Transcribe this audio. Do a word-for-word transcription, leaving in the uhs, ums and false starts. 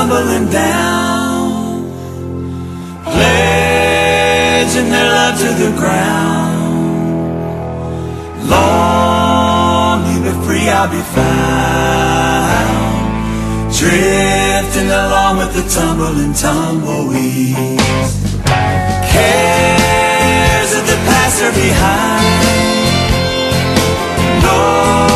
tumbling down, pledging their love to the ground. Lonely but free I'll be found, drifting along with the tumbling tumbleweeds. Cares of the past are behind, no